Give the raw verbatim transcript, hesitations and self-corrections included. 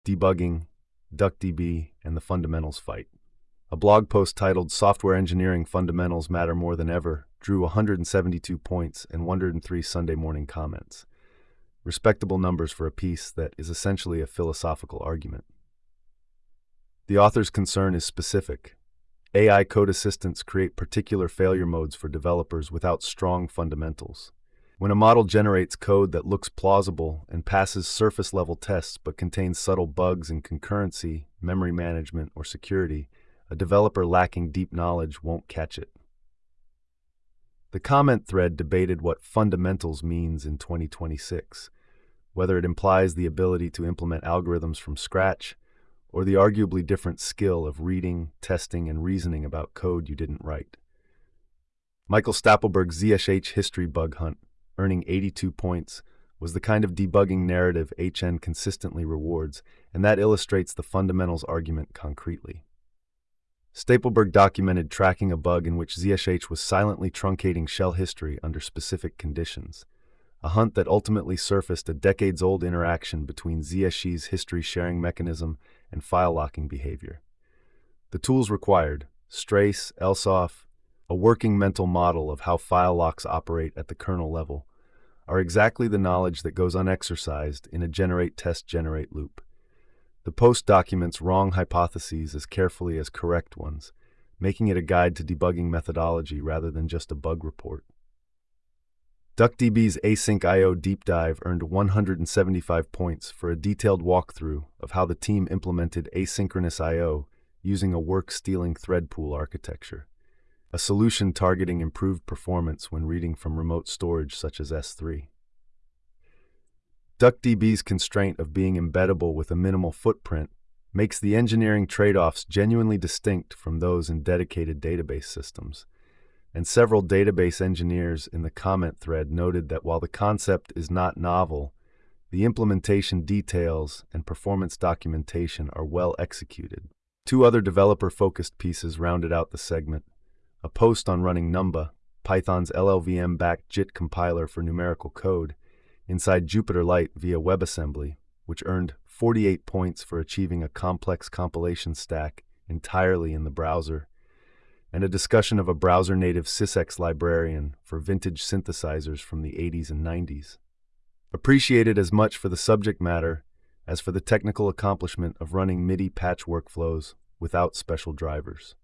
Debugging, DuckDB, and the Fundamentals Fight. A blog post titled Software Engineering Fundamentals Matter More Than Ever drew one hundred seventy-two points and one hundred three Sunday morning comments. Respectable numbers for a piece that is essentially a philosophical argument. The author's concern is specific. A I code assistants create particular failure modes for developers without strong fundamentals. When a model generates code that looks plausible and passes surface-level tests but contains subtle bugs in concurrency, memory management, or security, a developer lacking deep knowledge won't catch it. The comment thread debated what fundamentals means in twenty twenty-six, whether it implies the ability to implement algorithms from scratch, or the arguably different skill of reading, testing, and reasoning about code you didn't write. Michael Stapelberg's Z S H history bug hunt, earning eighty-two points, was the kind of debugging narrative H N consistently rewards, and that illustrates the fundamentals argument concretely. Stapelberg documented tracking a bug in which Z S H was silently truncating shell history under specific conditions, a hunt that ultimately surfaced a decades-old interaction between Z S H's history sharing mechanism and file locking behavior. The tools required, Strace, Elsoff, a working mental model of how file locks operate at the kernel level, are exactly the knowledge that goes unexercised in a generate-test-generate loop. The post documents wrong hypotheses as carefully as correct ones, making it a guide to debugging methodology rather than just a bug report. DuckDB's Async I O Deep Dive earned one hundred seventy-five points for a detailed walkthrough of how the team implemented asynchronous I O using a work-stealing thread pool architecture, a solution targeting improved performance when reading from remote storage such as S three. DuckDB's constraint of being embeddable with a minimal footprint makes the engineering trade-offs genuinely distinct from those in dedicated database systems. And several database engineers in the comment thread noted that while the concept is not novel, the implementation details and performance documentation are well executed. Two other developer-focused pieces rounded out the segment: a post on running Numba, Python's L L V M-backed J I T compiler for numerical code, inside JupyterLite via WebAssembly, which earned forty-eight points for achieving a complex compilation stack entirely in the browser, and a discussion of a browser-native SysEx librarian for vintage synthesizers from the eighties and nineties. Appreciated as much for the subject matter as for the technical accomplishment of running MIDI patch workflows without special drivers.